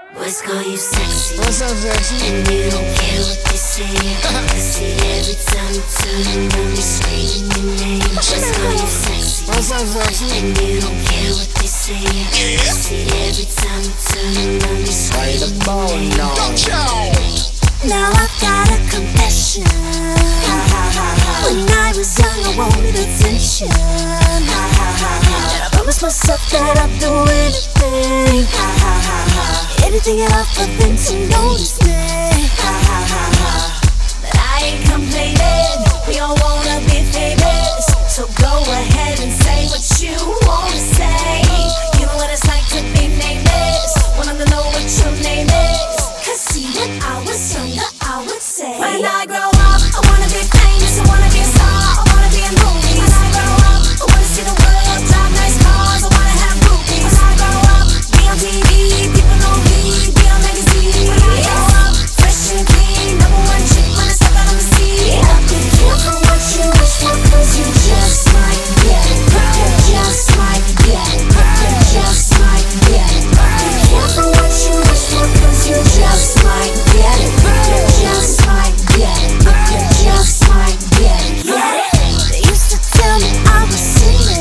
Boys call you sexy, What's up, sexy? and you don't care what they say. I see every time you turn around, they screaming your name. Boys call you sexy, What's up, sexy? and you don't care what they say. I see every time you turn around, they screaming your name. Now I've got a confession. When I was young, I wanted attention. And I promised myself that I'd do anything, anything at all for them to notice me. But I ain't complaining. We all wanna be famous, so go ahead and say what you wanna say. You know what it's like to be nameless. Wanna know what your name is? 'Cause see, when I was younger, I would say, when I grow up, I wanna be famous, I wanna be a star, I wanna be in movies. When I grow up, I wanna see the world, drive nice cars, I wanna have groupies. When I grow up, be on TV, people know me, be on magazines. When I grow up, fresh and clean, #1 chick when I step out on the scene. Be careful what you wish for, 'cause you just might get it. You just might get it. You just might get it. Be careful what you wish for, 'cause you just might get it. You just might get it. You just might get it. Get it? They used to tell me I was silly,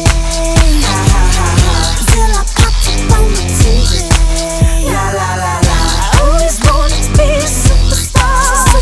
till I popped up on the TV. La la la la. I always wanted to be a superstar,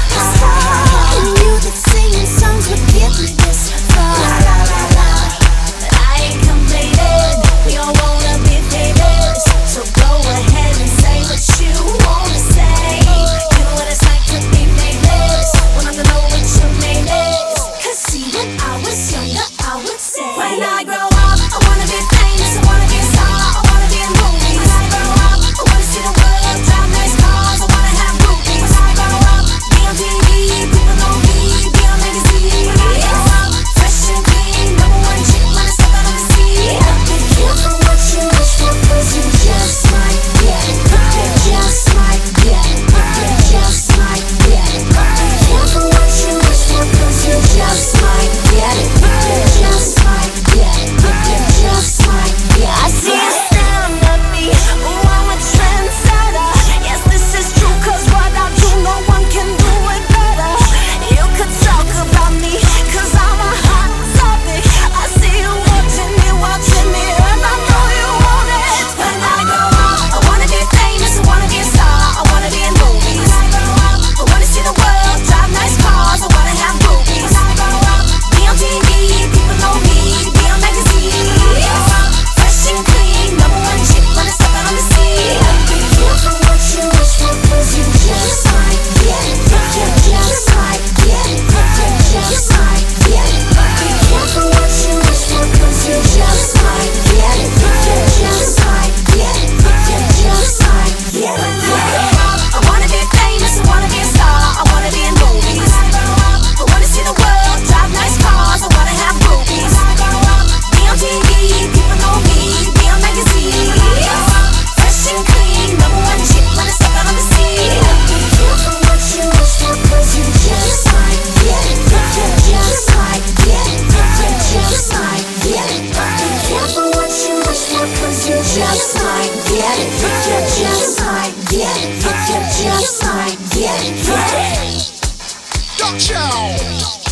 and knew that singing songs would get me this far. La la la la. But I ain't complaining. We all wanna be famous, so go ahead and say what you wanna say. You know what it's like to be nameless. Wanna know what your name is? 'Cause see, when I was younger, I would say, when I grow up, I wanna be famous, I wanna be a star, I wanna be in movies. When I grow up, I wanna see the world, drive nice cars, I wanna have groupies. When I grow up, be on TV, people know me, be on magazines. When I grow up, fresh and clean, #1 chick when I step out on the scene. Be careful what you wish for, 'cause you just might get it. You just might get it. You just might get it. Be careful what you wish for, 'cause you just might get it. You just might get it. You just might get it. I see you staring at me. Ooh, I'm a trendsetter. Yes, this is true, 'cause what I do, no one can do it better. You could talk about me, 'cause I'm a hot topic. I see you watching me, and I know you want it. When I grow up, I wanna be famous, I wanna be a star, I wanna be in movies. When I grow up, I wanna see the world, drive nice cars, I wanna have groupies. When I grow up, be on TV, people know me, be on magazines. Fresh and clean, #1 chick when I step out on the scene. Be careful what you wish for, 'cause you just might get it. You just might get it. You just might get it. Be careful what you wish for, 'cause you just might get it. You just might get it. You just might get it. I wanna be famous, I wanna be a star, I wanna be in movies. When I grow up, I wanna see the world, drive nice cars, I wanna have groupies. When I grow up, be on TV, people know me, be on magazines. Fresh and clean, #1 chick when I step out on the scene. Be careful what you wish for, 'cause you just might get it. You just might get it. You just might get it. Be careful what you wish for, 'cause you just might get it. You just might get it. You just might get it. Dutch out.